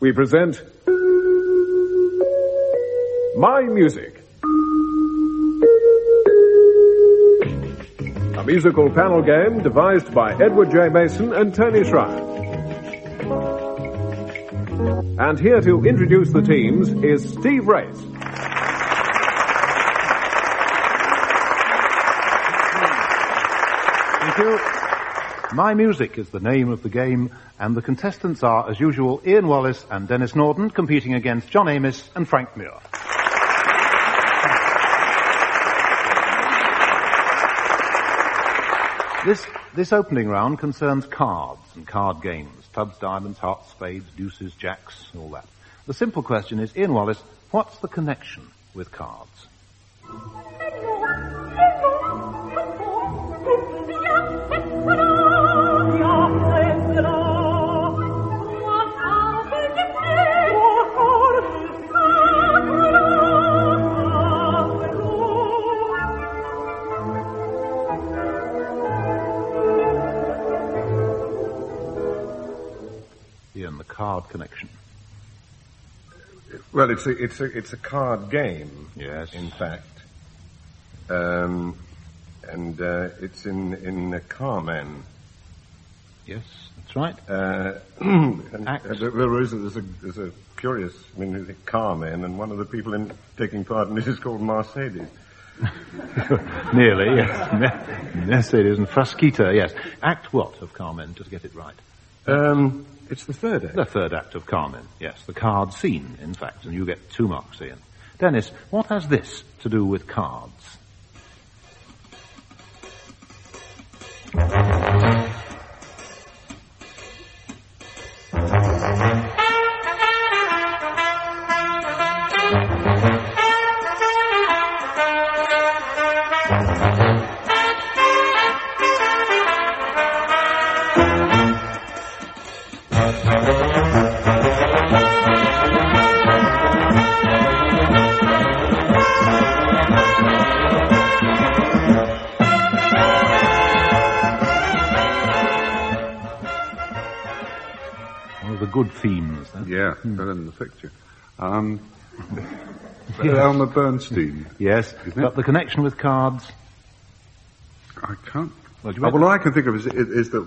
we present My Music. A musical panel game devised by Edward J. Mason and Tony Schreier. And here to introduce the teams is Steve Race. Thank you. My Music is the name of the game, and the contestants are, as usual, Ian Wallace and Dennis Norden, competing against John Amos and Frank Muir. This opening round concerns cards and card games. Tubs, diamonds, hearts, spades, deuces, jacks, all that. The simple question is, Ian Wallace, what's the connection with cards? Ian, the card connection. Well, it's a card game. Yes. In fact, and it's in Carmen. Yes, that's right. There's a curious. I mean, there's Carmen, and one of the people taking part in this is called Mercedes. Nearly, yes. Mercedes and Frasquita, yes. Act what of Carmen, just to get it right? It's the third act. The third act of Carmen, yes. The card scene, in fact, and you get 2 marks, Ian. Dennis, what has this to do with cards? Good themes. Huh? Yeah, better than the picture. Elmer Bernstein. Yes, but the connection with cards? I can't. All I can think of is that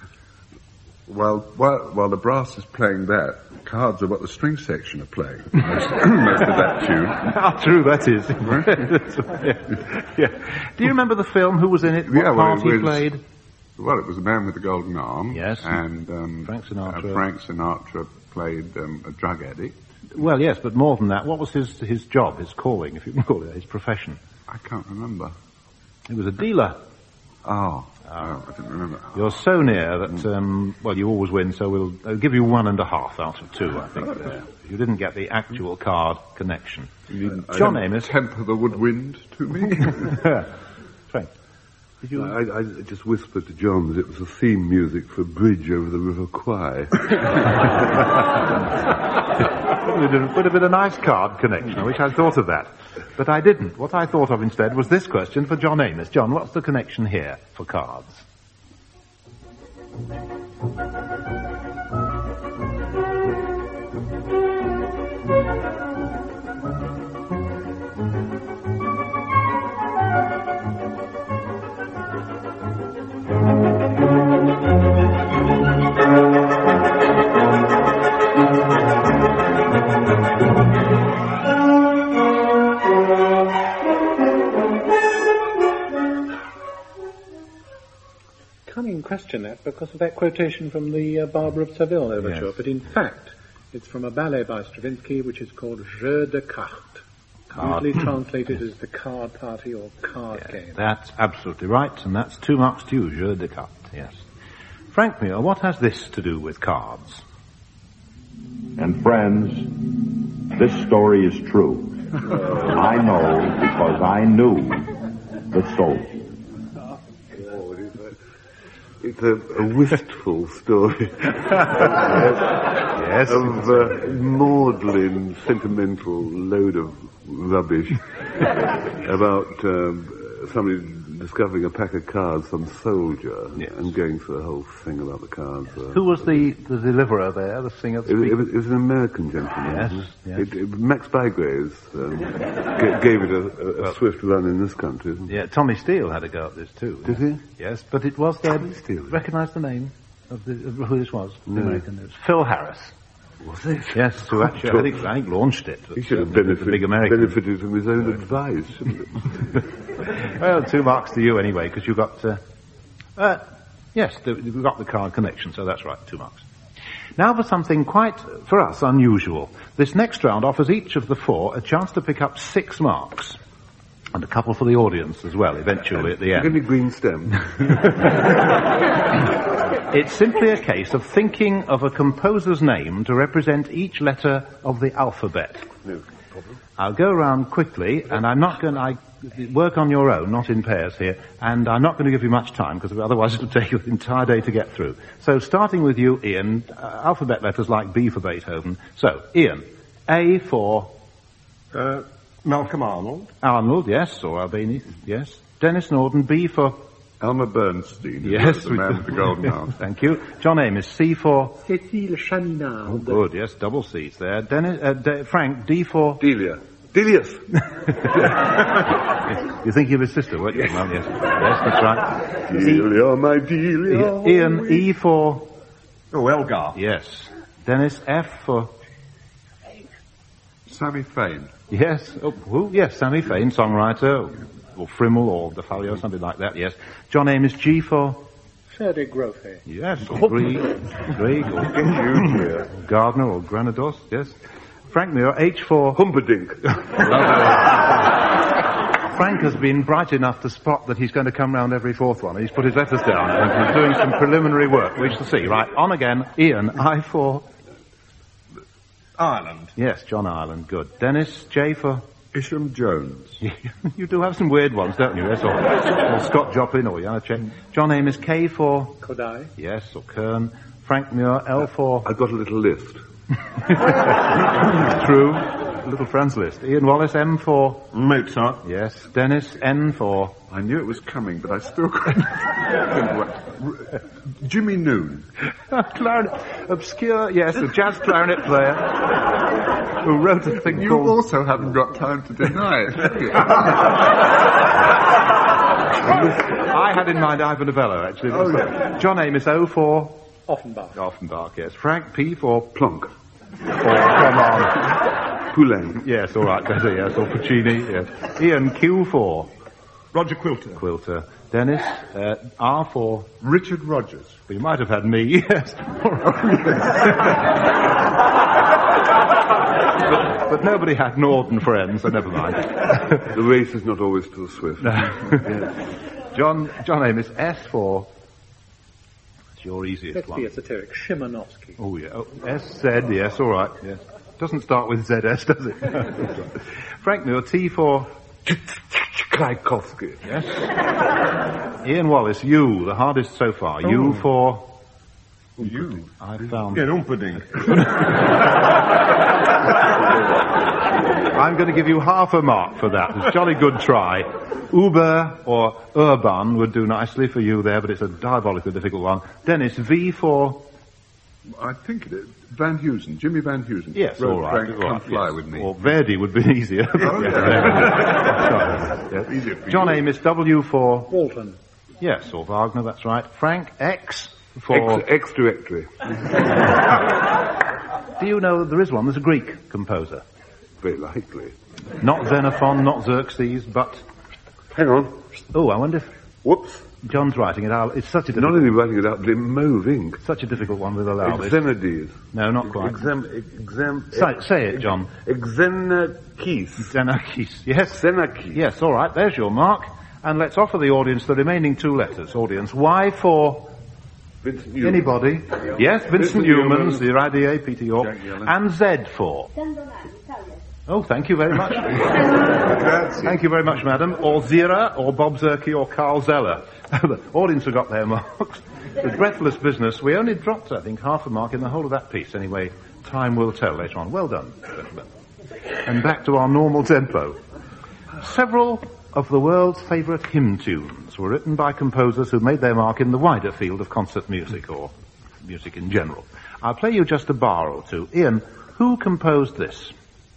while the brass is playing that, cards are what the string section are playing. Most of that tune. How true that is. Yeah. Do you remember the film? Who was in it? What part he played? Well, it was The Man with the Golden Arm. Yes. And Frank Sinatra. Frank Sinatra played a drug addict. Well, yes, but more than that, what was his job, his calling, if you can call it, his profession? I can't remember. He was a dealer. Oh. No, I didn't remember. You're so near that, you always win, so we'll give you 1.5 out of 2, I think. You didn't get the actual card connection. John Amos. Temper the woodwind to me. Frank. I just whispered to John that it was the theme music for Bridge over the River Kwai. It would have been a nice card connection. I wish I'd thought of that. But I didn't. What I thought of instead was this question for John Amos. John, what's the connection here for cards? Cunning question that because of that quotation from the Barbara of Seville overture, yes. But in fact it's from a ballet by Stravinsky which is called Jeu de Cartes, usually translated as the card party or card game. That's absolutely right, and that's 2 marks to you, Jeu de Cartes, yes. Frank Muir, what has this to do with cards? And friends, this story is true. I know because I knew the soul. It's a wistful story. Yes. Of maudlin, sentimental load of rubbish about somebody discovering a pack of cards, some soldier, and going through the whole thing about the cards. Who was the deliverer there, the singer? It was an American gentleman. Yes. Max Bygraves gave it a swift run in this country. Yeah, Tommy Steele had a go at this too. Did he? Yes, but it was there. Recognise the name of who this was? The American. It was Phil Harris. Was it? Yes, who actually, I think launched it. He should have benefited from his own advice, shouldn't it? Well, 2 marks to you anyway, because you got, yes, we got the card connection, so that's right, 2 marks. Now for something quite, for us, unusual. This next round offers each of the 4 a chance to pick up 6 marks. And a couple for the audience as well, eventually, at the end. Give me green stem. It's simply a case of thinking of a composer's name to represent each letter of the alphabet. No problem. I'll go around quickly, and I'm not going to work on your own, not in pairs here, and I'm not going to give you much time, because otherwise it'll take you an entire day to get through. So, starting with you, Ian, alphabet letters like B for Beethoven. So, Ian, A for... Malcolm Arnold. Arnold, yes, or Albini, yes. Dennis Norden, B for... Elmer Bernstein. Yes, The man with the golden house. Thank you. John Amos, C for... Cécile Chaminade. Oh, good, yes, double C's there. Dennis, Frank, D for... Delia. Delius. Yes. You're thinking of his sister, weren't you? Well, yes. Yes, that's right. Delia, my Delia. Ian, E for... Oh, Elgar. Yes. Dennis, F for... Sammy Fain. Yes. Oh, who? Yes, Sammy Fain, songwriter, or Frimmel, or DeFalio, something like that, yes. John Amos, G for... Ferde Grofe. Yes, or Grieg, or Gardner, or Granados, yes. Frank Muir, H for... Humperdinck. Frank has been bright enough to spot that he's going to come round every 4th one. He's put his letters down, and he's doing some preliminary work. We shall see. Right, on again. Ian, I for... Ireland. Yes, John Ireland, good. Dennis, J for... Isham Jones. You do have some weird ones, don't you? Yes, or Scott Joplin, or Janacek. John Amos, K for... Kodai. Yes, or Kern. Frank Muir, L for... I've got a little list. True. A little Franz list. Ian Wallace, M for... Mozart. Yes. Dennis, N for... I knew it was coming, but I still couldn't. Jimmy Noon. Clarinet. Obscure, yes, a jazz clarinet player who wrote a thing You called... also haven't got time to deny it, have you? I had in mind Ivan Novello, actually. Oh, yeah. John Amos, O for... Offenbach. Offenbach, yes. Frank, P for... Plonk. Or, come on. Poulenc. Yes, all right, better, yes. Or Puccini, yes. Ian, Q for... Roger Quilter. Quilter. Dennis, R for... Richard Rogers. Well, you might have had me, yes. but nobody had Norden friends, so never mind. The race is not always to the swift. John Amos, S for... That's your easiest Let's one. be esoteric. Shimanovsky. Oh, yeah. Oh, S-Z, yes, all right, yes. Doesn't start with ZS, does it? Frank Muir, T for... Tchaikovsky. Yes. Ian Wallace, U, the hardest so far. U for... You. I found... Yeah, Humperdinck. I'm going to give you half a mark for that. It's a jolly good try. Uber or Urban would do nicely for you there, but it's a diabolically difficult one. Dennis, V for... I think it is. Van Heusen. Jimmy Van Heusen. Yes, Wrote all right. Frank, all Come right, Fly yes. With Me. Or Verdi would be easier. Yes. Easier for John you. Amos, W for... Walton. Yes, or Wagner, that's right. Frank, X for... X directory. Do you know there is one? There's a Greek composer. Very likely. Not Xenophon, not Xerxes, but... Hang on. Oh, I wonder if Whoops. John's writing it out. It's such a Not difficult... only writing it out, but in mauve ink. Such a difficult one with Alaulis. Xenades. No, not quite. Say it, John. Xenakis. Xenakis. Yes. Xenakis. Yes, all right. There's your mark. And let's offer the audience the remaining 2 letters. Audience, Y for... Vincent Newman. Anybody? Yes, Vincent Newman's, the Iradier, Peter York. Jack Yellen. And Z for... Oh, thank you very much. Thank you very much, madam. Or Zira, or Bob Zerke, or Carl Zeller. The audience have got their marks. With breathless business, we only dropped, I think, half a mark in the whole of that piece. Anyway, time will tell later on. Well done, gentlemen. And back to our normal tempo. Several of the world's favourite hymn tunes were written by composers who made their mark in the wider field of concert music, or music in general. I'll play you just a bar or two. Ian, who composed this?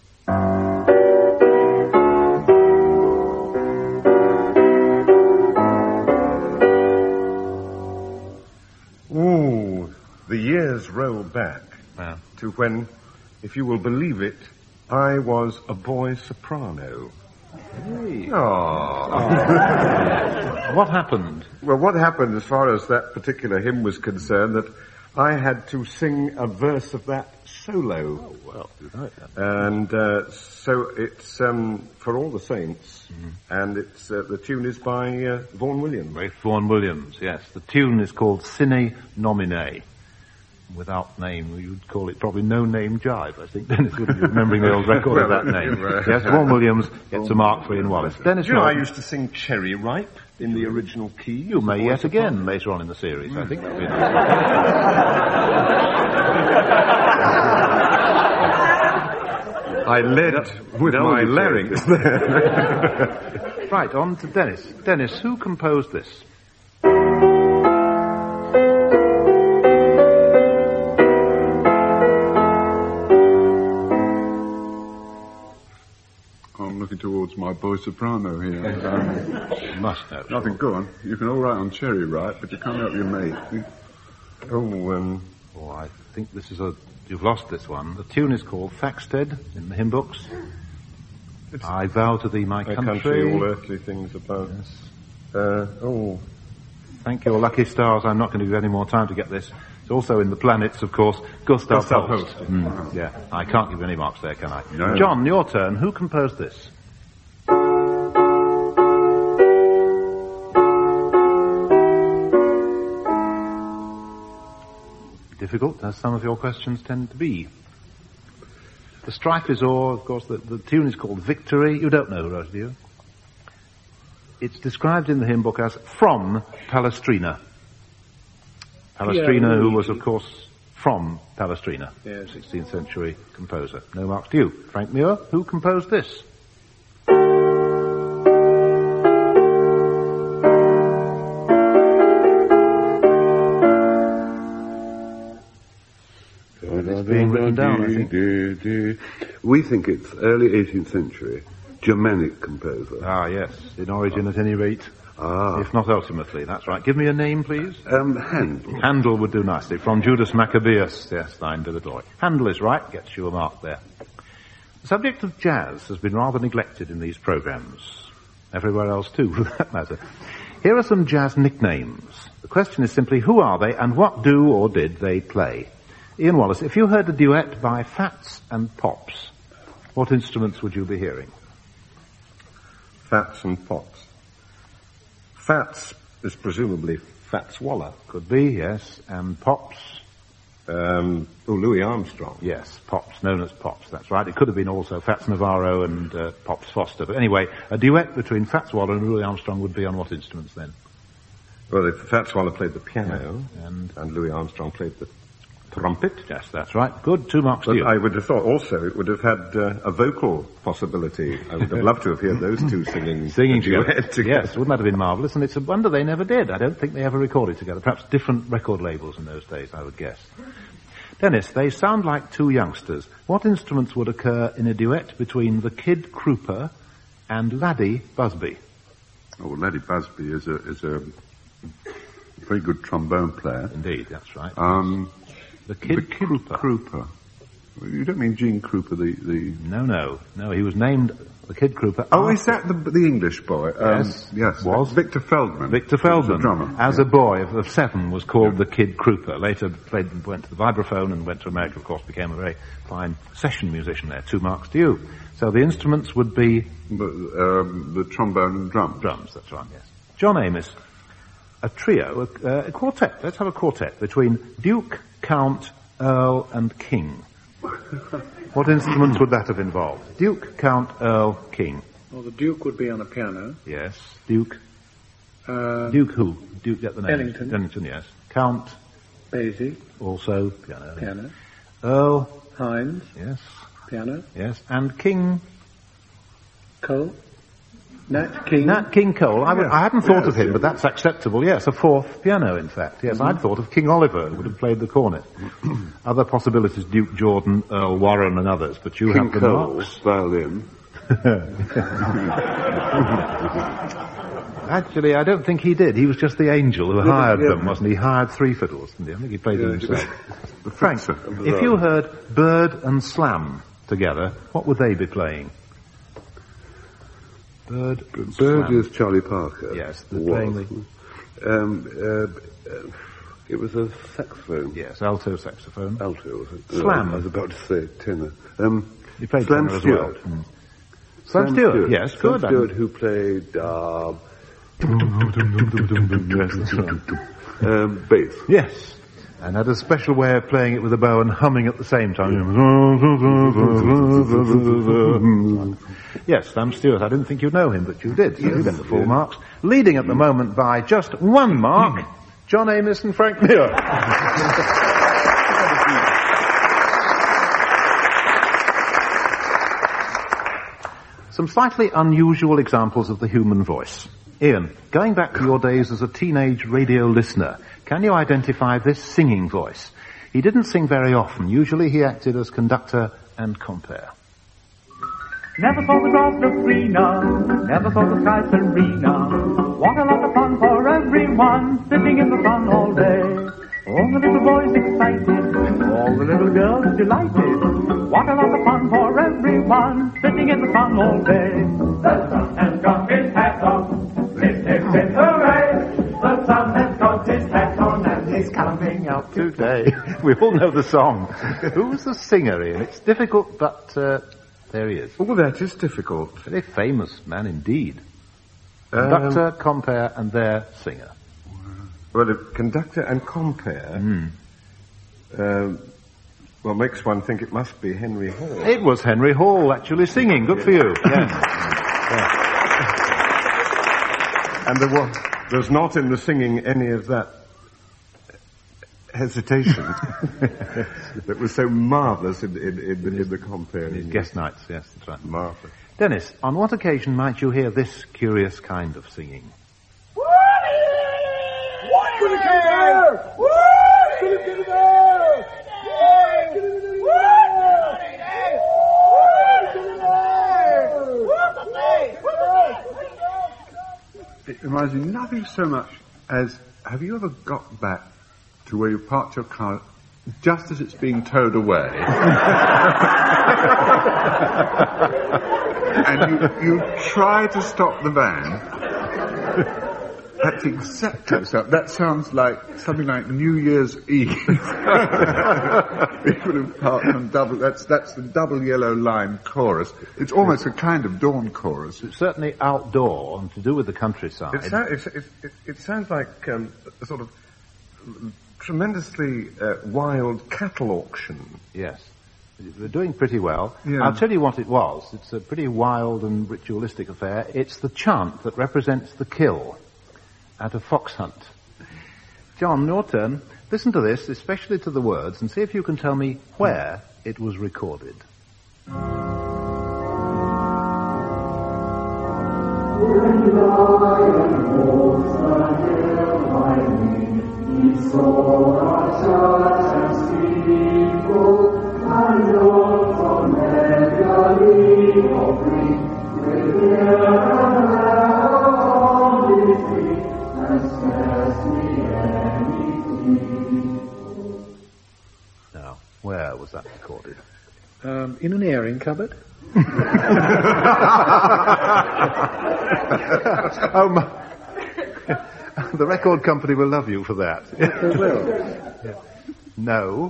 Ooh, the years roll back Yeah. to when, if you will believe it, I was a boy soprano. Hey. Oh. What happened? Well, what happened as far as that particular hymn was concerned, that I had to sing a verse of that solo. Oh, well, you know it then. And so it's For All the Saints, and it's the tune is by Vaughan Williams. Ralph Vaughan Williams, yes. The tune is called Sine Nomine. Without name, you would call it probably No Name Jive, I think. Dennis would be remembering the old record of that name. Yes, Vaughan Williams gets a mark for Ian Wallace. Dennis, Do you know, I used to sing Cherry Ripe in the original key. you may yet again later on in the series, I think. That'll be I led with my larynx there. Right, on to Dennis. Dennis, who composed this? I'm looking towards my boy soprano here. You must know. Nothing, go on. You can all write on Cherry Ripe, but you can't help your mate. Oh, Oh, I think this is you've lost this one. The tune is called Thaxted in the hymn books. I vow to thee my country. all earthly things above. Yes. Thank Thank your lucky stars. I'm not going to give you any more time to get this. It's also in the planets, of course. Gustav Holst. Yeah, I can't give any marks there, can I? No. John, your turn. Who composed this? Difficult, as some of your questions tend to be. The strife is o'er, of course, the tune is called Victory. You don't know, Rose, do you? It's described in the hymn book as from Palestrina. Palestrina, who was, of course, from Palestrina, Yes. 16th century composer. No marks to you. Frank Muir, who composed this? It's being written down, I think. We think it's early 18th century, Germanic composer. Ah, yes. In origin, at any rate, if not ultimately. That's right. Give me a name, please. Handel. Handel would do nicely. From Judas Maccabeus. Yes, thine be the glory. Handel is right. Gets you a mark there. The subject of jazz has been rather neglected in these programs. Everywhere else too, for that matter. Here are some jazz nicknames. The question is simply, who are they and what do or did they play? Ian Wallace, if you heard a duet by Fats and Pops, what instruments would you be hearing? Fats and Pops. Fats is presumably Fats Waller. Could be, yes. And Pops? Louis Armstrong. Yes, Pops, known as Pops, that's right. It could have been also Fats Navarro and Pops Foster. But anyway, a duet between Fats Waller and Louis Armstrong would be on what instruments then? Well, if Fats Waller played the piano, And Louis Armstrong played the trumpet. yes, that's right. Good, 2 marks to But you. I would have thought also it would have had a vocal possibility. I would have loved to have heard those two singing a duet together. Yes, wouldn't that have been marvellous? And it's a wonder they never did. I don't think they ever recorded together. Perhaps different record labels in those days, I would guess. Dennis, they sound like two youngsters. What instruments would occur in a duet between the Kid Krupa and Laddie Busby? Oh, Laddie Busby is a very good trombone player. Indeed, that's right. The The Kid Krupa. Krupa. You don't mean Gene Krupa, the... No, he was named the Kid Krupa. Oh, after- is that the English boy? Yes. Was Victor Feldman. Victor Feldman, The drummer. as a boy of 7, was called the Kid Krupa. Later went to the vibraphone and went to America, of course, became a very fine session musician there. 2 marks to you. So the instruments would be The trombone and drums. drums, that's right, yes. John Amos, a trio, a quartet. Let's have a quartet between Duke, Count, Earl and King. What instruments would that have involved? Duke, Count, Earl, King. Well, the Duke would be on a piano. Yes. Duke. Uh, Duke who? Duke, get the name. Ellington. Ellington, yes. Count, Basie, also piano. piano. Earl, Hines, yes. piano. Yes. And King, Cole, Nat King. Nat King Cole. I hadn't thought of him, but that's acceptable. Yes, a fourth piano, in fact. Yes, I'd thought of King Oliver, who would have played the cornet. Other possibilities, Duke Jordan, Earl Warren and others, but you have the Cole, marks. violin. Actually, I don't think he did. He was just the angel who hired them, wasn't he? He hired three fiddles, didn't he? I think he played them himself. Frank, if you heard Bird and Slam together, what would they be playing? Bird is Charlie Parker. Yes, they're playing the... it was a saxophone. Yes, alto saxophone. Alto, was it? Slam. I was about to say tenor. He played Slam tenor as Stewart. well. Slam Stewart, yes, good. Slam Stewart, who played bass. Yes, and had a special way of playing it with a bow and humming at the same time. Yes, Slam Stewart. I didn't think you'd know him, but you did. So you get the full marks. Leading at the moment by just 1 mark, John Amos and Frank Muir. Some slightly unusual examples of the human voice. Ian, going back to your days as a teenage radio listener, can you identify this singing voice? He didn't sing very often. Usually he acted as conductor and compere. Never saw the grass look greener, never saw the sky serena. What a lot of fun for everyone, sitting in the sun all day. All the little boys excited, all the little girls delighted. What a lot of fun for everyone, sitting in the sun all day. The sun has got his hat on, hip hip hip hooray. The sun has got his hat on and he's coming out Today. We all know the song. Who's the singer, Ian? It's difficult, but there he is. Oh, that is difficult. Very famous man indeed. Conductor, compere, and their singer. Well, a conductor and compere, makes one think it must be Henry Hall. It was Henry Hall actually singing. Good for you. Yes. And there's not in the singing any of that hesitation that was so marvellous in the compere. His guest nights, yes, that's right. Marvellous. Dennis, on what occasion might you hear this curious kind of singing? It reminds me nothing so much as, have you ever got back to where you parked your car just as it's being towed away? And you try to stop the van. That's exactly so. That sounds like something like New Year's Eve. People have parked on double. That's the double yellow line chorus. It's almost a kind of dawn chorus. It's certainly outdoor and to do with the countryside. It sounds like a sort of tremendously wild cattle auction. Yes. They're doing pretty well. Yeah. I'll tell you what it was. It's a pretty wild and ritualistic affair. It's the chant that represents the kill at a fox hunt. John, your turn. Listen to this, especially to the words, and see if you can tell me where it was recorded. When lion walks the hill by me, he saw our church and steeple, and lords on their galley of green, with hair and hair on his feet, and scarcely any teeth. Now, where was that recorded? In an airing cupboard. Oh, my. The record company will love you for that. They will. Yeah. No.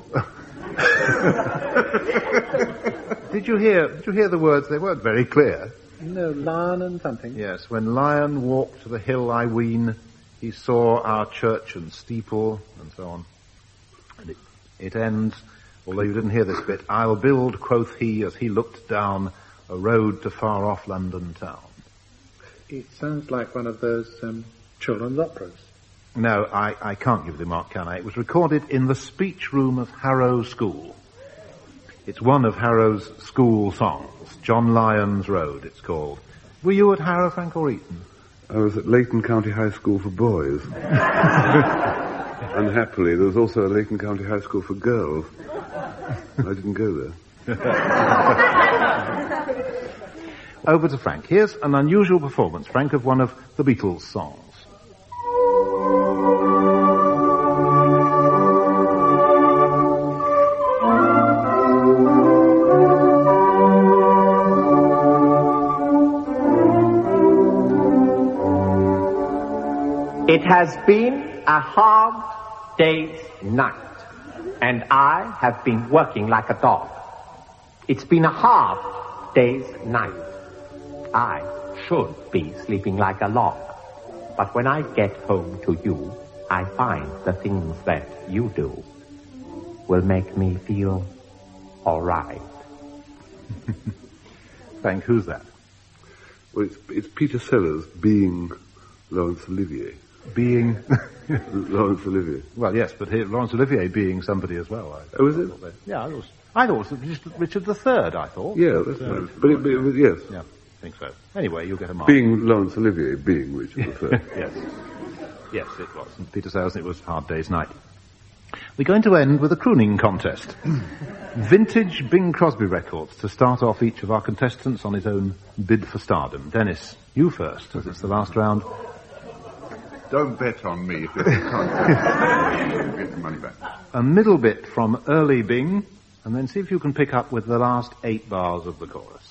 Did you hear the words? They weren't very clear. No, lion and something. Yes, when lion walked to the hill I ween, he saw our church and steeple, and so on. And it ends, although you didn't hear this bit, I'll build, quoth he, as he looked down, a road to far off London town. It sounds like one of those children's operas. No, I can't give the mark, can I? It was recorded in the speech room of Harrow School. It's one of Harrow's school songs. John Lyon's Road, it's called. Were you at Harrow, Frank, or Eton? I was at Leighton County High School for boys. Unhappily, there was also a Leighton County High School for girls. I didn't go there. Over to Frank. Here's an unusual performance, Frank, of one of the Beatles' songs. It has been a hard day's night, and I have been working like a dog. It's been a hard day's night. I should be sleeping like a log. But when I get home to you, I find the things that you do will make me feel all right. Frank, who's that? Well, it's Peter Sellers being Laurence Olivier. Being Laurence Olivier. Well, yes, but here, Laurence Olivier being somebody as well. Oh, is it? Yeah, I thought it was just Richard III, I thought. Yeah, that's right. But it was, yes. Yeah, I think so. Anyway, you'll get a mark. Being Laurence Olivier, being Richard III. Yes. Yes, it was. And Peter Sellers, it was Hard Day's Night. We're going to end with a crooning contest. Vintage Bing Crosby records to start off each of our contestants on his own bid for stardom. Dennis, you first, as it's the last round. Don't bet on me if you can't get the money back. A middle bit from early Bing, and then see if you can pick up with the last 8 bars of the chorus.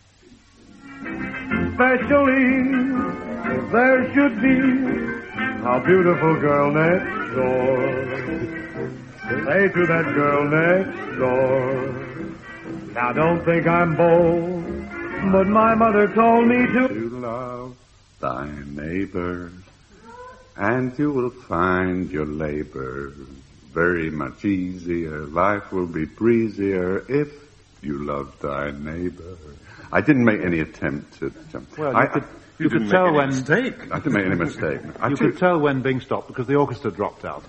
Especially, there should be a beautiful girl next door. Say to that girl next door, now don't think I'm bold, but my mother told me to love thy neighbor, and you will find your labor very much easier. Life will be breezier if you love thy neighbor. I didn't make any attempt to jump. Well, you could tell when... mistake. I didn't make any mistake. You could tell when Bing stopped because the orchestra dropped out.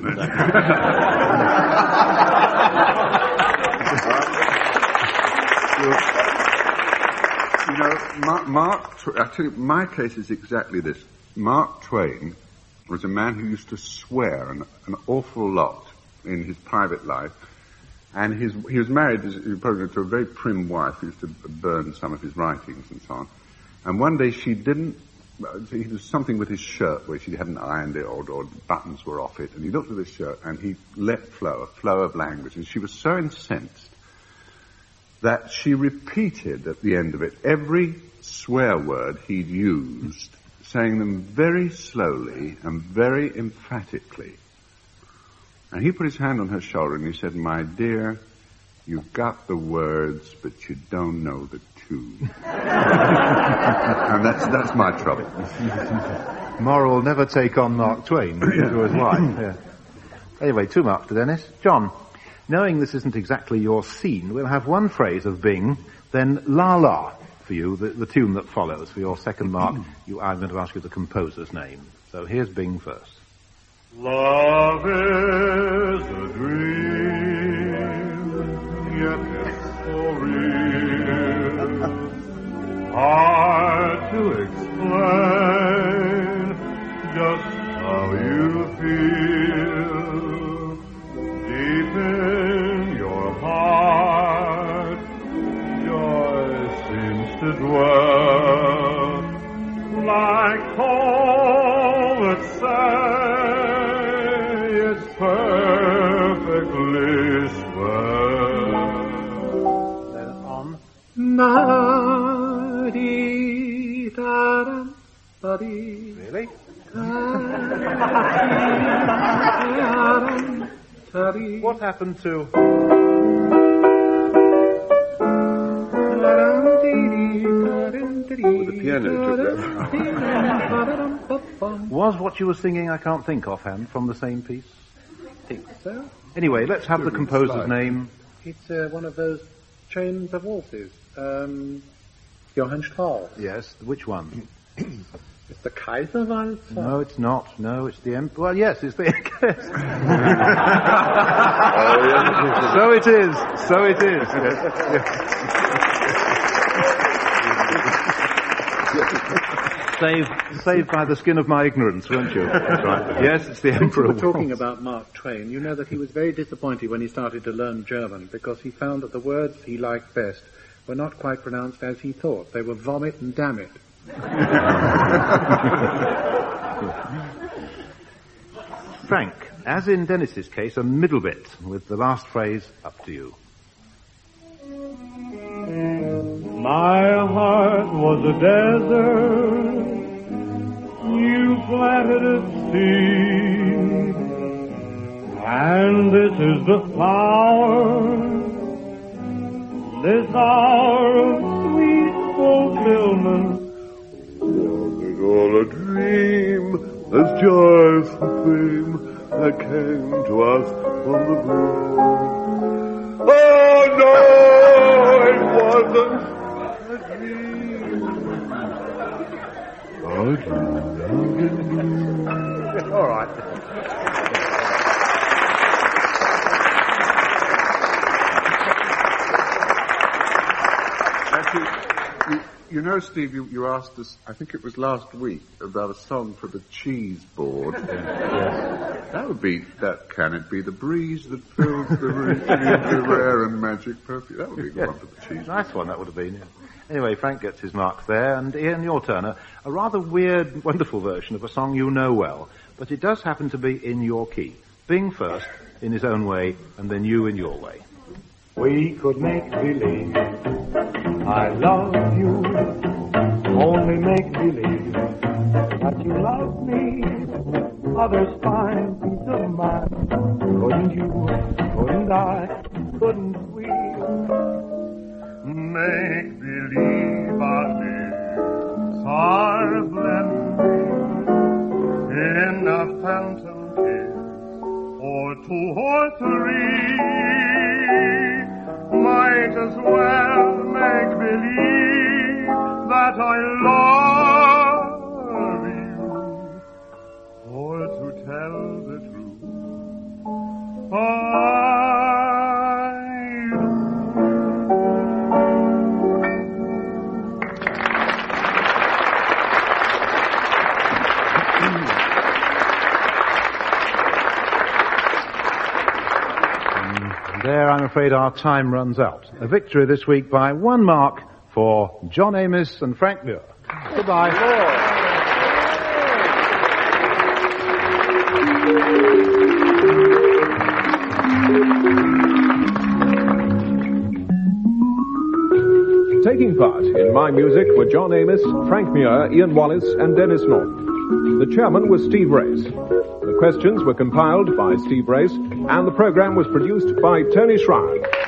You know, I tell you, my case is exactly this. Mark Twain was a man who used to swear an awful lot in his private life. And he was married, as you probably know, to a very prim wife who used to burn some of his writings and so on. And one day he was something with his shirt where she hadn't ironed it or buttons were off it. And he looked at his shirt and he let flow, a flow of language. And she was so incensed that she repeated at the end of it every swear word he'd used, saying them very slowly and very emphatically. And he put his hand on her shoulder and he said, "My dear, you've got the words, but you don't know the tune." And that's my trouble. Moral, never take on Mark Twain to his wife. Yeah. Anyway, 2 marks to Dennis. John, knowing this isn't exactly your scene, we'll have one phrase of Bing, then La La for you, the tune that follows. For your second mark, I'm going to ask you the composer's name. So here's Bing first. Love is a dream, yet it's so real, hard to explain just how you feel. Deep in your heart, joy seems to dwell, like all that perfectly swell. Then on. Really? What happened to... The piano took that. Was what you were singing, I can't think offhand, from the same piece? I think so. Anyway, let's have the composer's name. It's one of those chains of waltzes. Johann Strauss. Yes, which one? It's the Kaiserwalzer. No, it's not. No, it's the Emperor. Well, yes, it's the... So it is. So it is. Yes. Saved by the skin of my ignorance, weren't you? That's right. Yes, it's the Emperor. Since we're talking about Mark Twain, you know that he was very disappointed when he started to learn German because he found that the words he liked best were not quite pronounced as he thought. They were vomit and damn it. Frank, as in Dennis's case, a middle bit with the last phrase up to you. My heart was a desert, you planted a seed, and this is the flower, this hour of sweet fulfillment. Was it all a dream, this joy supreme that came to us from the moon? Oh no, it wasn't a dream. All right. You know, Steve, you asked us, I think it was last week, about a song for the cheese board. Yes. Can it be the breeze that fills the room with rare and magic perfume? That would be the one for the cheese. Nice one, that would have been. Yeah. Anyway, Frank gets his marks there, and Ian, your turn. A rather weird, wonderful version of a song you know well, but it does happen to be in your key. Bing first, in his own way, and then you in your way. We could make believe I love you, only make believe that you love me. Others find peace of mind. Couldn't you, couldn't I, couldn't we? Make believe our lips are blending in a phantom kiss, or two or three. Might as well make believe that I love you, or to tell the truth, I There, I'm afraid our time runs out. A victory this week by 1 mark for John Amos and Frank Muir. Goodbye. Taking part in My Music were John Amos, Frank Muir, Ian Wallace, and Dennis Norton. The chairman was Steve Race. The questions were compiled by Steve Race, and the program was produced by Tony Schreier.